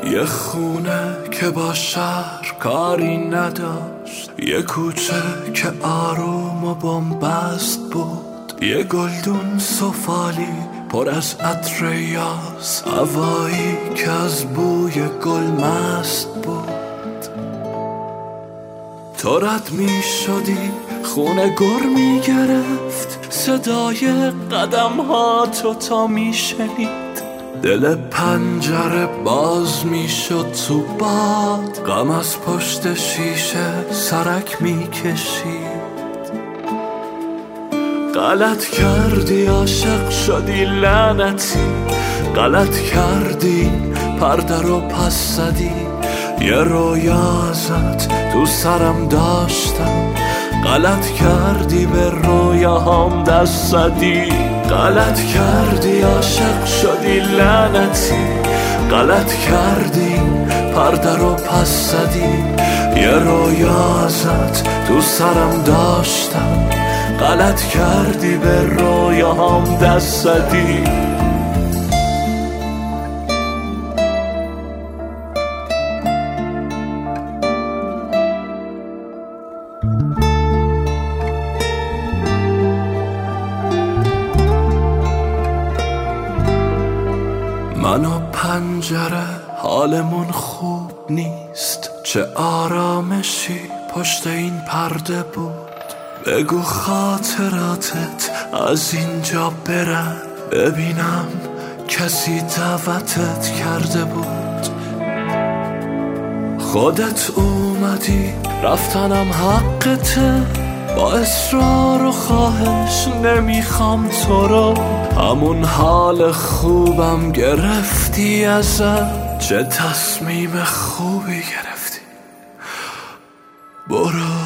یه خونه که با شهر کاری نداشت، یه کوچه که آروم و بنبست بود، یه گلدون سفالی پر از عطر یاس، هوایی که از بوی گل مست بود. تو رد می شدی خونه گر می گرفت، صدای قدم ها تو تا می شنید، دل پنجره باز می شد تو باد، غم از پشت شیشه سرک می کشید. غلط کردی عاشق شدی لعنتی، غلط کردی پرده رو پس زدی، یه رویا ازت تو سرم داشتم، غلط کردی به رویاهام دست زدی. غلط کردی عاشق شدی لعنتی، غلط کردی پرده رو پس زدی، یه رویا ازت تو سرم داشتم، غلط کردی به رویاهام دست زدی. من و پنجره حالمون خوب نیست، چه آرامشی پشت این پرده بود. بگو خاطراتت از اینجا برن، ببینم کسی دعوتت کرده بود. خودت اومدی رفتنم حقته، با اصرار و خواهش نمیخوام تو رو، همون حال خوبم گرفتی ازم، چه تصمیم خوبی گرفتی، برو.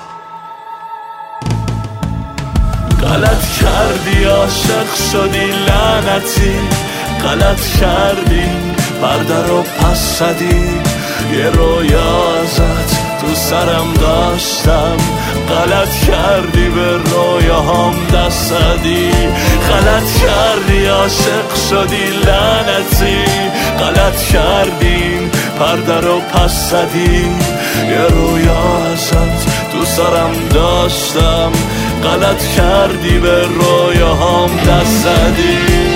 غلط کردی عاشق شدی لعنتی، غلط کردی پرده رو پس زدی، یه رویا ازت تو سرم داشتم، غلط کردی به رویاهام دست زدی. غلط کردی عاشق شدی لعنتی، غلط کردی پرده رو پس زدی، یه رویا ازت تو سرم داشتم، غلط کردی به رویاهام دست زدی.